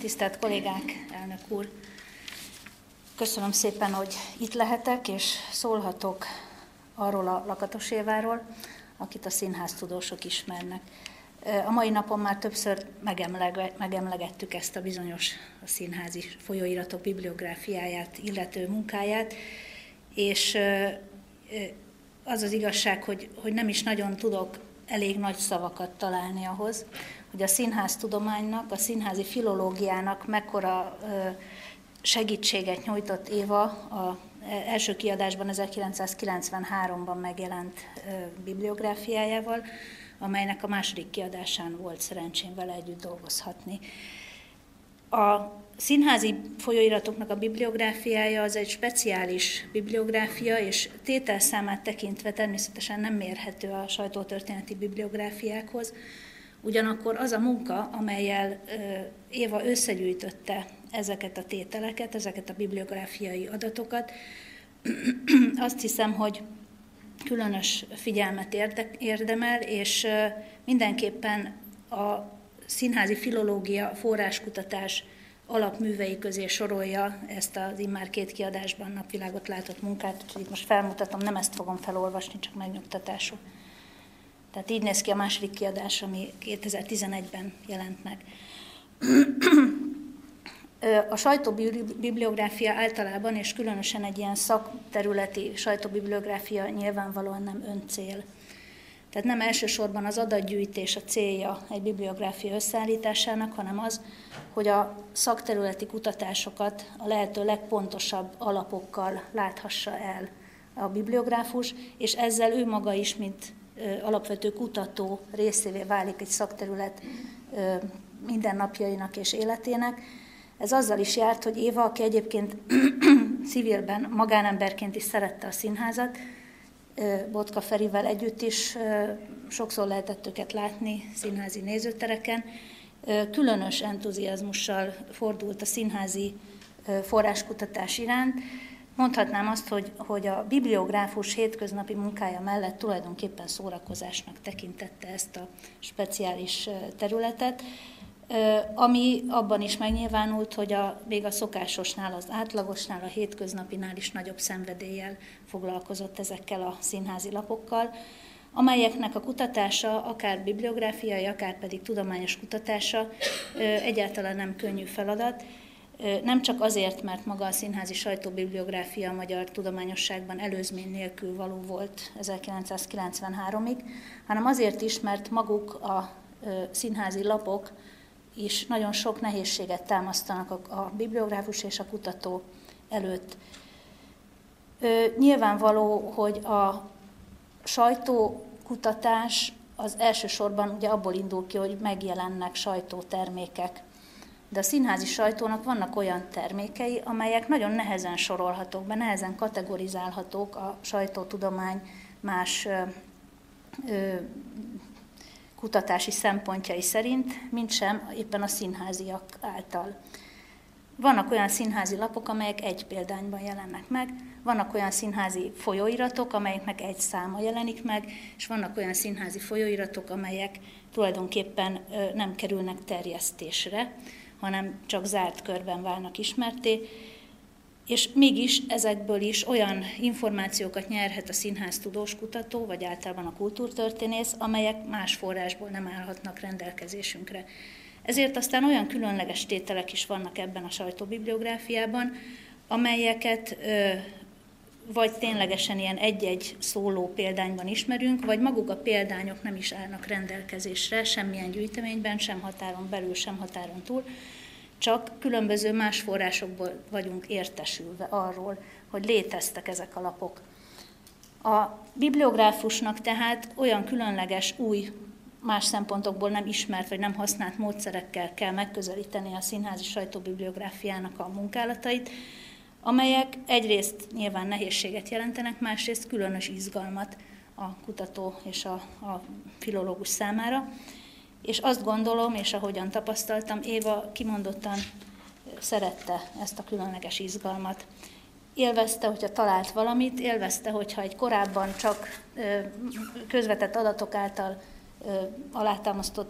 Tisztelt kollégák, elnök úr! Köszönöm szépen, hogy itt lehetek, és szólhatok arról a Lakatos Éváról, akit a színháztudósok ismernek. A mai napon már többször megemlegettük ezt a bizonyos a színházi folyóiratok bibliográfiáját illető munkáját, és az az igazság, hogy nem is nagyon tudok elég nagy szavakat találni ahhoz, hogy a színháztudománynak, a színházi filológiának mekkora segítséget nyújtott Éva az első kiadásban 1993-ban megjelent bibliográfiájával, amelynek a második kiadásán volt szerencsém vele együtt dolgozhatni. A színházi folyóiratoknak a bibliográfiája az egy speciális bibliográfia, és tételszámát tekintve természetesen nem mérhető a sajtótörténeti bibliográfiákhoz. Ugyanakkor az a munka, amellyel Éva összegyűjtötte ezeket a tételeket, ezeket a bibliográfiai adatokat, azt hiszem, hogy különös figyelmet érdemel, és mindenképpen a színházi filológia forráskutatás alapművei közé sorolja ezt az immár 2 kiadásban napvilágot látott munkát, úgyhogy itt most felmutatom, nem ezt fogom felolvasni, csak megnyugtatásul. Tehát így néz ki a második kiadás, ami 2011-ben jelent meg. A sajtóbibliográfia általában, és különösen egy ilyen szakterületi sajtóbibliográfia nyilvánvalóan nem öncél. Tehát nem elsősorban az adatgyűjtés a célja egy bibliográfia összeállításának, hanem az, hogy a szakterületi kutatásokat a lehető legpontosabb alapokkal láthassa el a bibliográfus, és ezzel ő maga is, mint alapvető kutató részévé válik egy szakterület mindennapjainak és életének. Ez azzal is járt, hogy Éva, aki egyébként civilben, magánemberként is szerette a színházat, Botka Ferivel együtt is sokszor lehetett őket látni színházi nézőtereken, különös entuziazmussal fordult a színházi forráskutatás iránt. Mondhatnám azt, hogy a bibliográfus hétköznapi munkája mellett tulajdonképpen szórakozásnak tekintette ezt a speciális területet, ami abban is megnyilvánult, hogy még a szokásosnál, az átlagosnál, a hétköznapinál is nagyobb szenvedéllyel foglalkozott ezekkel a színházi lapokkal, amelyeknek a kutatása, akár bibliográfiai, akár pedig tudományos kutatása egyáltalán nem könnyű feladat. Nem csak azért, mert maga a színházi sajtóbibliográfia a magyar tudományosságban előzmény nélkül való volt 1993-ig, hanem azért is, mert maguk a színházi lapok is nagyon sok nehézséget támasztanak a bibliográfus és a kutató előtt. Nyilvánvaló, hogy a sajtókutatás az elsősorban ugye abból indul ki, hogy megjelennek sajtótermékek. De a színházi sajtónak vannak olyan termékei, amelyek nagyon nehezen sorolhatók be, nehezen kategorizálhatók a sajtótudomány más kutatási szempontjai szerint, mint sem éppen a színháziak által. Vannak olyan színházi lapok, amelyek egy példányban jelennek meg, vannak olyan színházi folyóiratok, amelyeknek egy száma jelenik meg, és vannak olyan színházi folyóiratok, amelyek tulajdonképpen nem kerülnek terjesztésre, hanem csak zárt körben válnak ismertté, és mégis ezekből is olyan információkat nyerhet a színháztudós kutató, vagy általában a kultúrtörténész, amelyek más forrásból nem állhatnak rendelkezésünkre. Ezért aztán olyan különleges tételek is vannak ebben a sajtóbibliográfiában, amelyeket vagy ténylegesen ilyen egy-egy szóló példányban ismerünk, vagy maguk a példányok nem is állnak rendelkezésre, semmilyen gyűjteményben, sem határon belül, sem határon túl, csak különböző más forrásokból vagyunk értesülve arról, hogy léteztek ezek a lapok. A bibliográfusnak tehát olyan különleges, új, más szempontokból nem ismert vagy nem használt módszerekkel kell megközelíteni a színházi sajtóbibliográfiának a munkálatait, amelyek egyrészt nyilván nehézséget jelentenek, másrészt különös izgalmat a kutató és a filológus számára. És azt gondolom, és ahogyan tapasztaltam, Éva kimondottan szerette ezt a különleges izgalmat. Élvezte, hogyha talált valamit, élvezte, hogyha egy korábban csak közvetett adatok által alátámasztott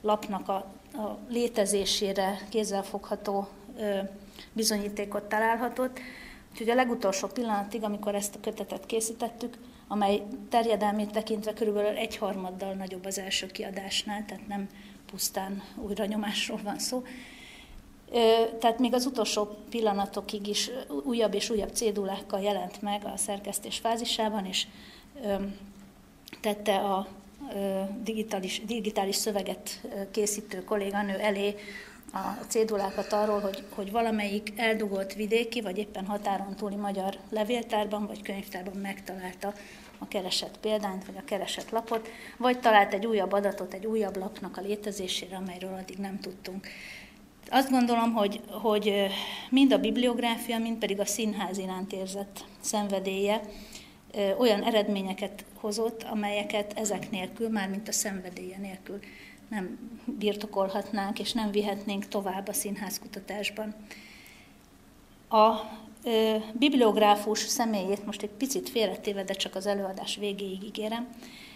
lapnak a létezésére kézzelfogható bizonyítékot találhatott. Úgyhogy a legutolsó pillanatig, amikor ezt a kötetet készítettük, amely terjedelmét tekintve körülbelül 1/3 nagyobb az első kiadásnál, tehát nem pusztán újranyomásról van szó. Tehát még az utolsó pillanatokig is újabb és újabb cédulákkal jelent meg a szerkesztés fázisában, és tette a digitális szöveget készítő kolléganő elé a cédulákat arról, hogy valamelyik eldugott vidéki, vagy éppen határon túli magyar levéltárban, vagy könyvtárban megtalálta a keresett példányt, vagy a keresett lapot, vagy talált egy újabb adatot, egy újabb lapnak a létezésére, amelyről addig nem tudtunk. Azt gondolom, hogy mind a bibliográfia, mind pedig a színház iránt érzett szenvedélye olyan eredményeket hozott, amelyeket ezek nélkül, mármint a szenvedélye nélkül nem birtokolhatnánk, és nem vihetnénk tovább a színházkutatásban. A bibliográfus személyét most egy picit félretéve, de csak az előadás végéig ígérem,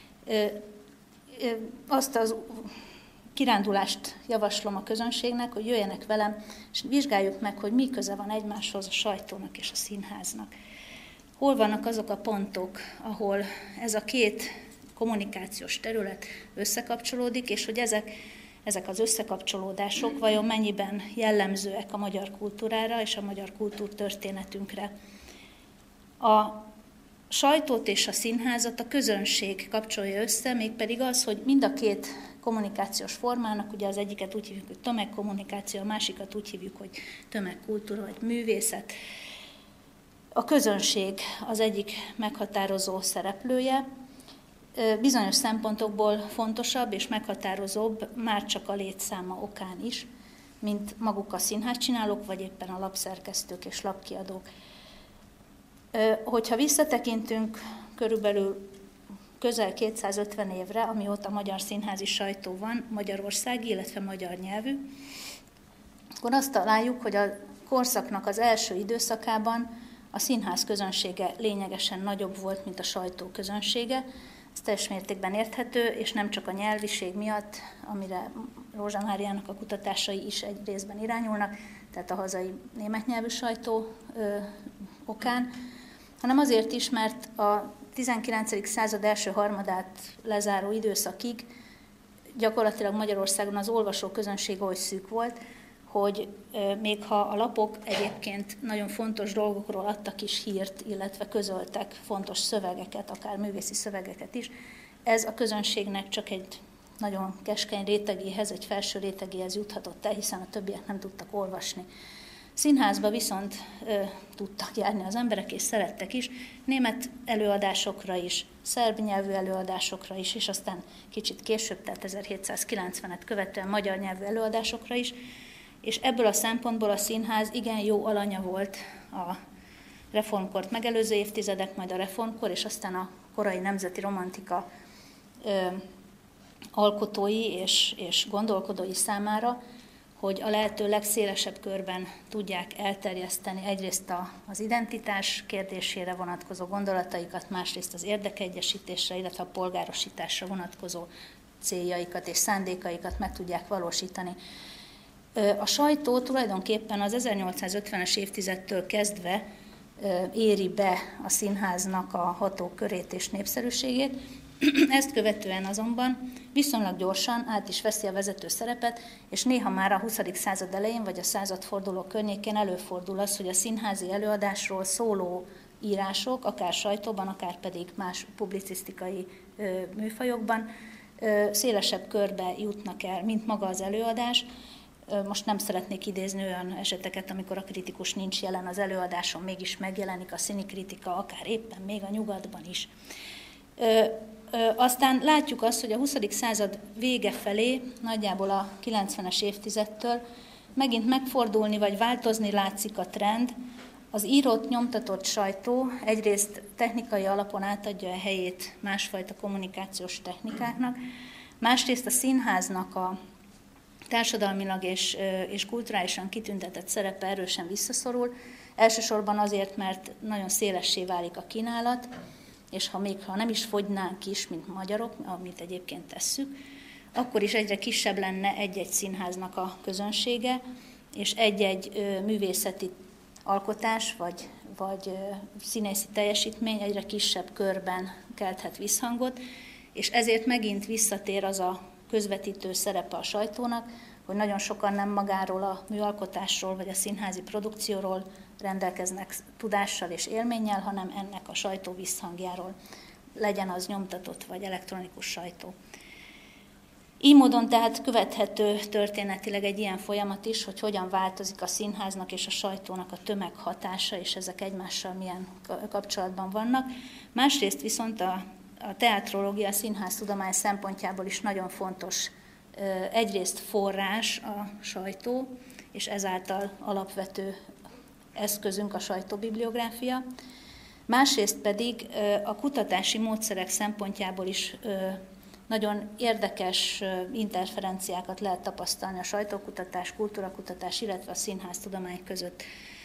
azt az kirándulást javaslom a közönségnek, hogy jöjjenek velem, és vizsgáljuk meg, hogy mi köze van egymáshoz a sajtónak és a színháznak. Hol vannak azok a pontok, ahol ez a két kommunikációs terület összekapcsolódik, és hogy ezek az összekapcsolódások vajon mennyiben jellemzőek a magyar kultúrára és a magyar kultúrtörténetünkre. A sajtót és a színházat a közönség kapcsolja össze, mégpedig az, hogy mind a két kommunikációs formának, ugye az egyiket úgy hívjuk, hogy tömegkommunikáció, a másikat úgy hívjuk, hogy tömegkultúra vagy művészet. A közönség az egyik meghatározó szereplője, bizonyos szempontokból fontosabb és meghatározóbb már csak a létszáma okán is, mint maguk a színházcsinálók, vagy éppen a lapszerkesztők és lapkiadók. Hogyha visszatekintünk körülbelül közel 250 évre, amióta magyar színházi sajtó van, magyarországi, illetve magyar nyelvű, akkor azt találjuk, hogy a korszaknak az első időszakában a színház közönsége lényegesen nagyobb volt, mint a sajtó közönsége. Ez teljes mértékben érthető, és nem csak a nyelviség miatt, amire Rózsa Máriának a kutatásai is egy részben irányulnak, tehát a hazai német nyelvű sajtó okán, hanem azért is, mert a 19. század első harmadát lezáró időszakig gyakorlatilag Magyarországon az olvasó közönség oly szűk volt, hogy még ha a lapok egyébként nagyon fontos dolgokról adtak is hírt, illetve közöltek fontos szövegeket, akár művészi szövegeket is, ez a közönségnek csak egy nagyon keskeny rétegéhez, egy felső rétegéhez juthatott el, hiszen a többiek nem tudtak olvasni. Színházba viszont tudtak járni az emberek, és szerettek is, német előadásokra is, szerb nyelvű előadásokra is, és aztán kicsit később, tehát 1790-et követően magyar nyelvű előadásokra is, és ebből a szempontból a színház igen jó alanya volt a reformkort megelőző évtizedek, majd a reformkor, és aztán a korai nemzeti romantika alkotói és gondolkodói számára, hogy a lehető legszélesebb körben tudják elterjeszteni egyrészt az identitás kérdésére vonatkozó gondolataikat, másrészt az érdekegyesítésre, illetve a polgárosításra vonatkozó céljaikat és szándékaikat meg tudják valósítani. A sajtó tulajdonképpen az 1850-es évtizedtől kezdve éri be a színháznak a hatókörét és népszerűségét. Ezt követően azonban viszonylag gyorsan át is veszi a vezető szerepet, és néha már a 20. század elején vagy a századforduló környékén előfordul az, hogy a színházi előadásról szóló írások, akár sajtóban, akár pedig más publicisztikai műfajokban szélesebb körbe jutnak el, mint maga az előadás. Most nem szeretnék idézni olyan eseteket, amikor a kritikus nincs jelen az előadáson, mégis megjelenik a színikritika, akár éppen még a nyugatban is. Aztán látjuk azt, hogy a 20. század vége felé, nagyjából a 90-es évtizedtől megint megfordulni vagy változni látszik a trend. Az írott, nyomtatott sajtó egyrészt technikai alapon átadja a helyét másfajta kommunikációs technikáknak, másrészt a színháznak a társadalmilag és kulturálisan kitüntetett szerepe erősen visszaszorul, elsősorban azért, mert nagyon szélessé válik a kínálat, és ha nem is fogynánk is, mint magyarok, amit egyébként tesszük, akkor is egyre kisebb lenne egy-egy színháznak a közönsége, és egy-egy művészeti alkotás vagy színészi teljesítmény egyre kisebb körben kelthet visszhangot, és ezért megint visszatér az a közvetítő szerepe a sajtónak, hogy nagyon sokan nem magáról a műalkotásról vagy a színházi produkcióról rendelkeznek tudással és élménnyel, hanem ennek a sajtó visszhangjáról, legyen az nyomtatott vagy elektronikus sajtó. Így módon tehát követhető történetileg egy ilyen folyamat is, hogy hogyan változik a színháznak és a sajtónak a tömeghatása, és ezek egymással milyen kapcsolatban vannak. Másrészt viszont a teatrológia, a színháztudomány szempontjából is nagyon fontos egyrészt forrás a sajtó, és ezáltal alapvető eszközünk a sajtóbibliográfia, másrészt pedig a kutatási módszerek szempontjából is nagyon érdekes interferenciákat lehet tapasztalni a sajtókutatás, kultúrakutatás, illetve a színháztudomány között.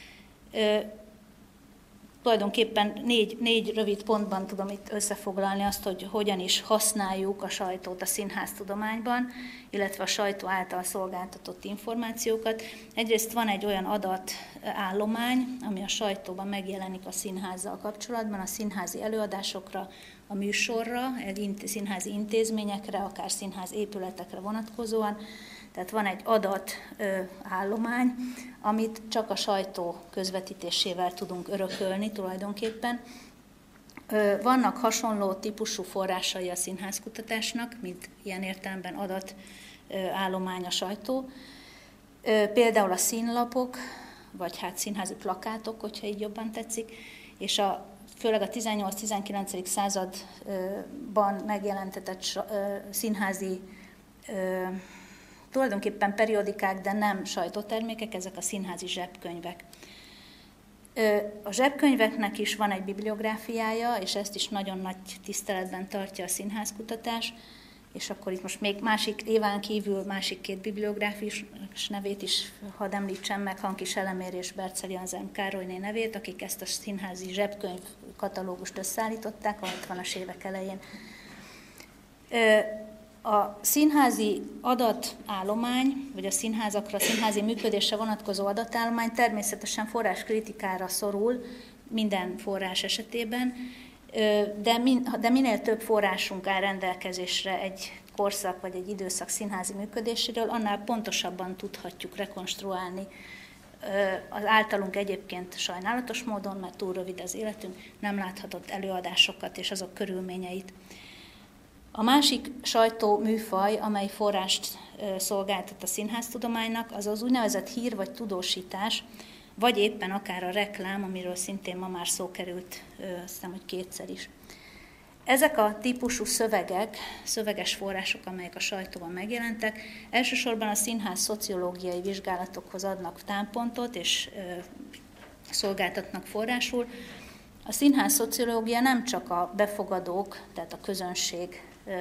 Tulajdonképpen négy rövid pontban tudom itt összefoglalni azt, hogy hogyan is használjuk a sajtót a színháztudományban, illetve a sajtó által szolgáltatott információkat. Egyrészt van egy olyan adatállomány, ami a sajtóban megjelenik a színházzal kapcsolatban, a színházi előadásokra, a műsorra, színházi intézményekre, akár színház épületekre vonatkozóan. Tehát van egy adatállomány, amit csak a sajtó közvetítésével tudunk örökölni tulajdonképpen. Vannak hasonló típusú forrásai a színházkutatásnak, mint ilyen értelemben adatállomány a sajtó. Például a színlapok, vagy hát színházi plakátok, hogyha így jobban tetszik, és főleg a 18-19. Században megjelentetett színházi tulajdonképpen periodikák, de nem sajtótermékek, ezek a színházi zsebkönyvek. A zsebkönyveknek is van egy bibliográfiája, és ezt is nagyon nagy tiszteletben tartja a színházkutatás, és akkor itt most még másik éván kívül másik két bibliográfus nevét is hadd említsem meg, Hankis Elemér és Berczeli Anzelm Károlyné nevét, akik ezt a színházi zsebkönyv katalógust összeállították a 60-as évek elején. A színházi adatállomány, vagy a színházakra, a színházi működésre vonatkozó adatállomány természetesen forráskritikára szorul minden forrás esetében, de minél több forrásunk áll rendelkezésre egy korszak vagy egy időszak színházi működéséről, annál pontosabban tudhatjuk rekonstruálni az általunk egyébként sajnálatos módon, mert túl rövid az életünk, nem láthatott előadásokat és azok körülményeit. A másik sajtóműfaj, amely forrást szolgáltat a színháztudománynak, az az úgynevezett hír vagy tudósítás, vagy éppen akár a reklám, amiről szintén ma már szó került, azt hiszem, hogy kétszer is. Ezek a típusú szöveges források, amelyek a sajtóban megjelentek, elsősorban a színház szociológiai vizsgálatokhoz adnak támpontot és szolgáltatnak forrásul. A színház szociológia nem csak a befogadók, tehát a közönség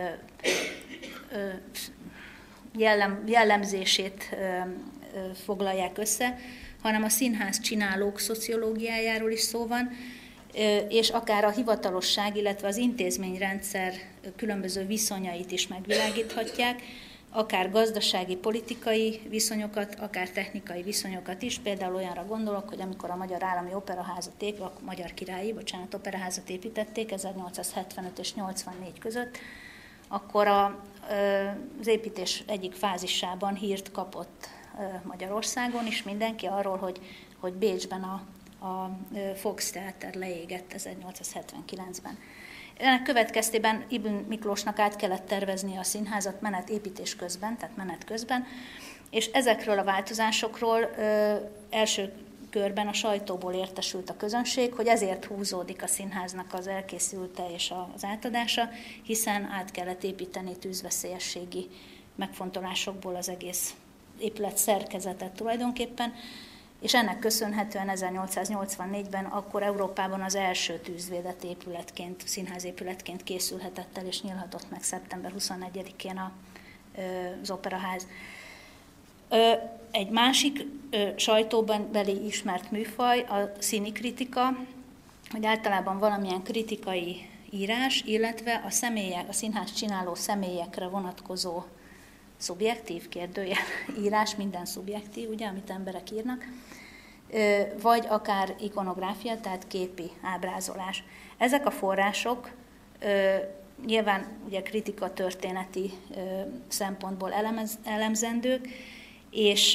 jellemzését foglalják össze, hanem a színház csinálók szociológiájáról is szó van, és akár a hivatalosság, illetve az intézményrendszer különböző viszonyait is megvilágíthatják, akár gazdasági, politikai viszonyokat, akár technikai viszonyokat is. Például olyanra gondolok, hogy amikor a Magyar Állami Operaházat Magyar Királyi, Operaházat építették 1875 és 84 között, akkor az építés egyik fázisában hírt kapott Magyarországon is mindenki arról, hogy Bécsben a Fox Teáter leégett 1879-ben. Ennek következtében Ibn Miklósnak át kellett tervezni a színházat építés közben, tehát menet közben, és ezekről a változásokról első körben a sajtóból értesült a közönség, hogy ezért húzódik a színháznak az elkészülte és az átadása, hiszen át kellett építeni tűzveszélyességi megfontolásokból az egész épület szerkezetet tulajdonképpen, és ennek köszönhetően 1884-ben akkor Európában az első tűzvédett épületként, színházépületként készülhetett el, és nyílhatott meg szeptember 21-én az Operaház. Egy másik sajtóban beli ismert műfaj a színikritika, hogy általában valamilyen kritikai írás, illetve a színház csináló személyekre vonatkozó szubjektív kérdőjel írás, minden szubjektív, ugye, amit emberek írnak, vagy akár ikonográfia, tehát képi ábrázolás. Ezek a források nyilván ugye kritika történeti szempontból elemzendők, és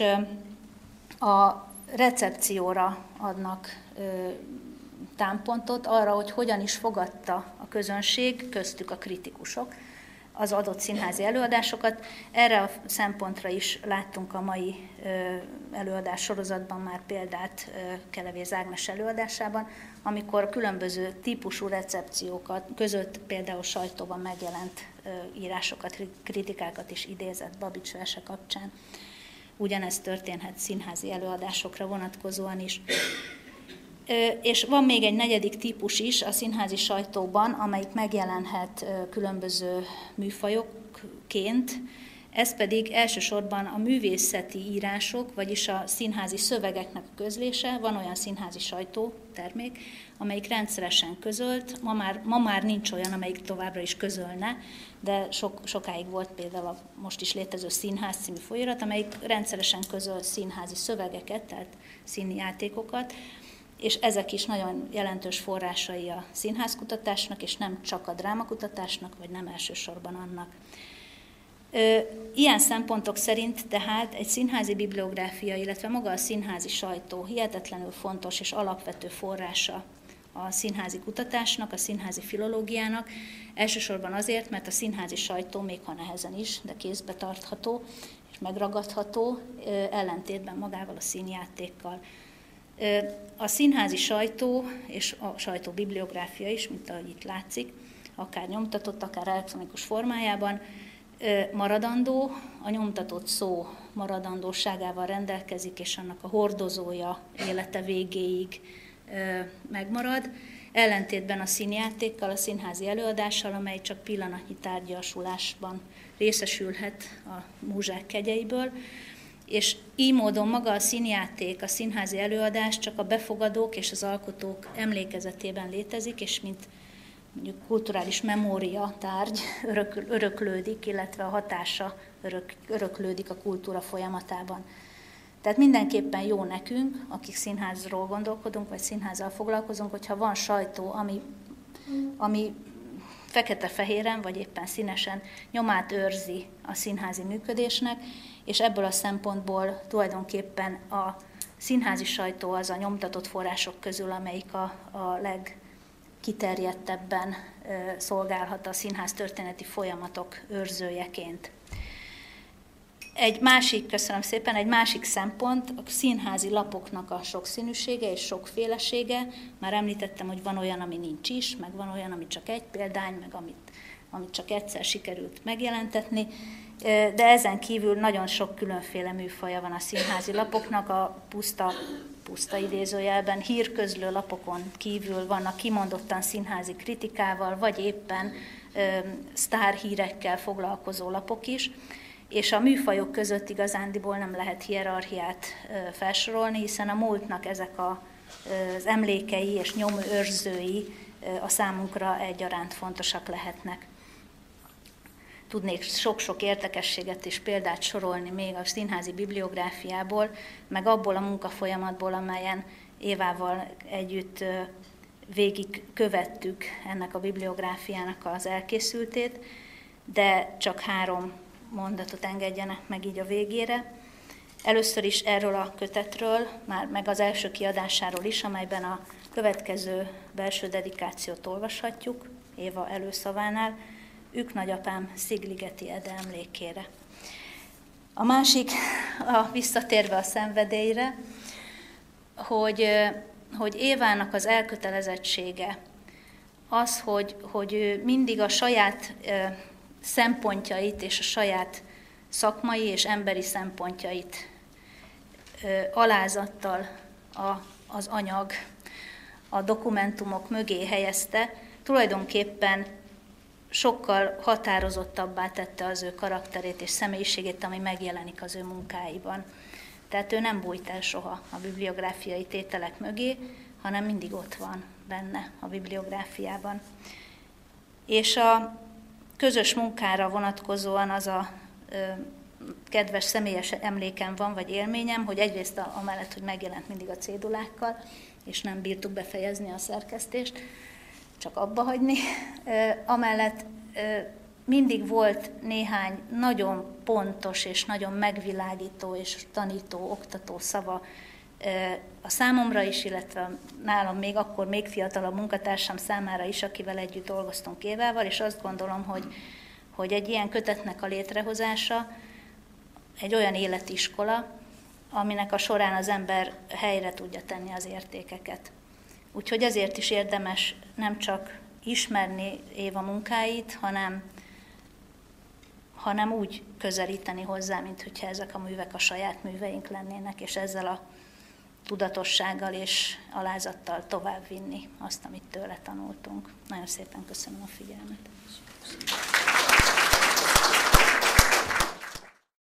a recepcióra adnak támpontot arra, hogy hogyan is fogadta a közönség, köztük a kritikusok, az adott színházi előadásokat. Erre a szempontra is láttunk a mai előadás sorozatban már példát Kelevéz Ágnes előadásában, amikor különböző típusú recepciókat között például sajtóban megjelent írásokat, kritikákat is idézett Babics verse kapcsán. Ugyanez történhet színházi előadásokra vonatkozóan is. És van még egy negyedik típus is a színházi sajtóban, amelyik megjelenhet különböző műfajokként, ez pedig elsősorban a művészeti írások, vagyis a színházi szövegeknek a közlése. Van olyan színházi sajtótermék, amelyik rendszeresen közölt, ma már nincs olyan, amelyik továbbra is közölne, de sokáig volt például a most is létező Színház című folyirat, amelyik rendszeresen közöl színházi szövegeket, tehát színjátékokat, és ezek is nagyon jelentős forrásai a színházkutatásnak, és nem csak a drámakutatásnak, vagy nem elsősorban annak. Ilyen szempontok szerint tehát egy színházi bibliográfia, illetve maga a színházi sajtó hihetetlenül fontos és alapvető forrása a színházi kutatásnak, a színházi filológiának, elsősorban azért, mert a színházi sajtó, még ha nehezen is, de kézbe tartható és megragadható, ellentétben magával a színjátékkal. A színházi sajtó és a sajtó bibliográfia is, mint ahogy itt látszik, akár nyomtatott, akár elektronikus formájában, maradandó, a nyomtatott szó maradandóságával rendelkezik, és annak a hordozója élete végéig megmarad, ellentétben a színjátékkal, a színházi előadással, amely csak pillanatnyi tárgyasulásban részesülhet a múzsák kegyeiből, és így módon maga a színjáték, a színházi előadás csak a befogadók és az alkotók emlékezetében létezik, és mint mondjuk kulturális memória tárgy öröklődik, illetve a hatása öröklődik a kultúra folyamatában. Tehát mindenképpen jó nekünk, akik színházról gondolkodunk, vagy színházzal foglalkozunk, hogyha van sajtó, ami fekete-fehéren, vagy éppen színesen nyomát őrzi a színházi működésnek, és ebből a szempontból tulajdonképpen a színházi sajtó az a nyomtatott források közül, amelyik a legkiterjedtebben szolgálhat a színház történeti folyamatok őrzőjeként. Egy másik szempont a színházi lapoknak a sokszínűsége és sokfélesége. Már említettem, hogy van olyan, ami nincs is, meg van olyan, ami csak egy példány, meg amit csak egyszer sikerült megjelentetni, de ezen kívül nagyon sok különféle műfaja van a színházi lapoknak, a puszta idézőjelben hírközlő lapokon kívül vannak kimondottan színházi kritikával, vagy éppen sztárhírekkel foglalkozó lapok is, és a műfajok között igazándiból nem lehet hierarchiát felsorolni, hiszen a múltnak ezek az emlékei és nyomőrzői a számunkra egyaránt fontosak lehetnek. Tudnék sok-sok érdekességet és példát sorolni még a színházi bibliográfiából, meg abból a munkafolyamatból, amelyen Évával együtt végig követtük ennek a bibliográfiának az elkészültét, de csak 3 mondatot engedjenek meg így a végére. Először is erről a kötetről, meg az első kiadásáról is, amelyben a következő belső dedikációt olvashatjuk, Éva előszavánál, Ők nagyapám Szigligeti Ede emlékére. A másik, visszatérve a szenvedélyre, hogy Évának az elkötelezettsége az, hogy ő mindig a saját szempontjait és a saját szakmai és emberi szempontjait alázattal az anyag, a dokumentumok mögé helyezte, tulajdonképpen sokkal határozottabbá tette az ő karakterét és személyiségét, ami megjelenik az ő munkáiban. Tehát ő nem bújt el soha a bibliográfiai tételek mögé, hanem mindig ott van benne a bibliográfiában. És a közös munkára vonatkozóan az a kedves személyes emlékem van, vagy élményem, hogy egyrészt amellett, hogy megjelent mindig a cédulákkal, és nem bírtuk befejezni a szerkesztést, csak abba hagyni. Amellett mindig volt néhány nagyon pontos és nagyon megvilágító és tanító, oktató szava a számomra is, illetve nálam még fiatalabb munkatársam számára is, akivel együtt dolgoztunk Évával, és azt gondolom, hogy egy ilyen kötetnek a létrehozása egy olyan életiskola, aminek a során az ember helyre tudja tenni az értékeket. Úgyhogy ezért is érdemes nem csak ismerni Éva munkáit, hanem úgy közelíteni hozzá, mint hogyha ezek a művek a saját műveink lennének, és ezzel a tudatossággal és alázattal továbbvinni azt, amit tőle tanultunk. Nagyon szépen köszönöm a figyelmet.